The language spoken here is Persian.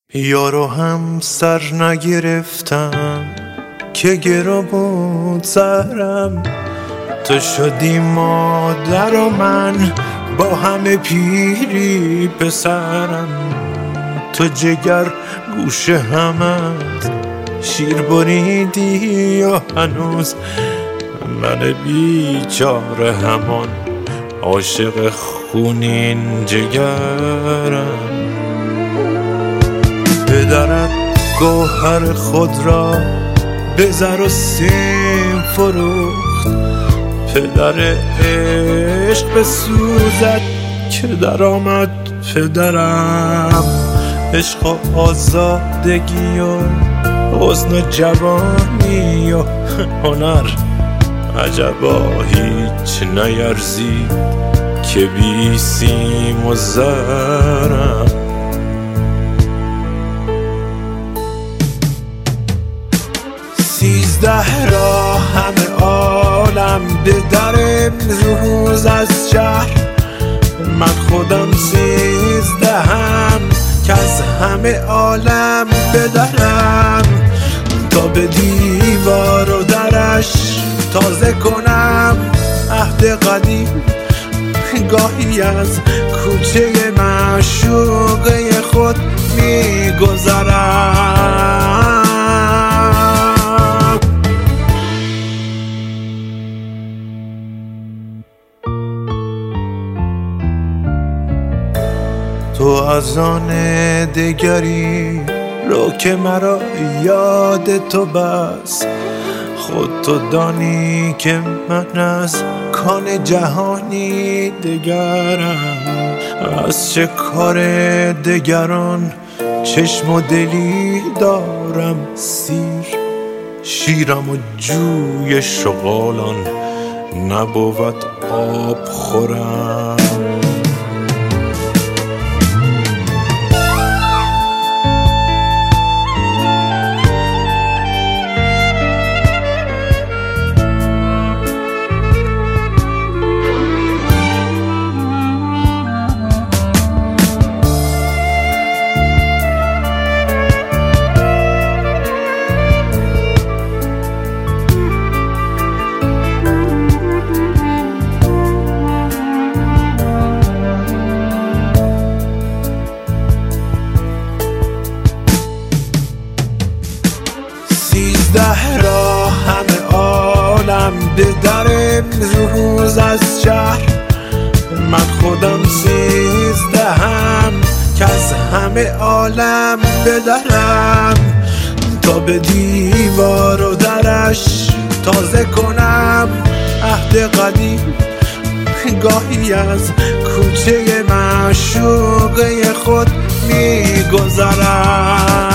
یارو هم سر نگرفتم که گرا بود سرم، تو شدی مادر و من با همه پیری پسرم. تو جگر گوشه همت شیر بریدی یا هنوز من بیچاره همان عاشق خونین جگرم. پدرت گوهر خود را به زر و سیم فروخت، پدر عشق بسوزد که در آمد پدرم. عشق و آزادگی و حسن و جوانی و هنر، عجبا هیچ نیرزید که بی سیم و زرم. 13 را همه عالم به در امروز از شهر، من خودم 13ام که از همه عالم بدرم. تا به دیوار و درش تازه کنم عهد قدیم، گاهی از کوچه معشوقه خود میگذرم. تو از آن دگری رو که مرا یاد تو بس، خود تو دانی که من از کان جهانی دگرم. از چه کار دگران چشم و دلی دارم سیر، شیرم و جوی شغالان نبود آب خورم. ده را همه عالم به در امروز از شهر، من خودم 13ام که از همه عالم بدرم. تا به دیوار و درش تازه کنم عهد قدیم، گاهی از کوچه معشوقه خود میگذرم.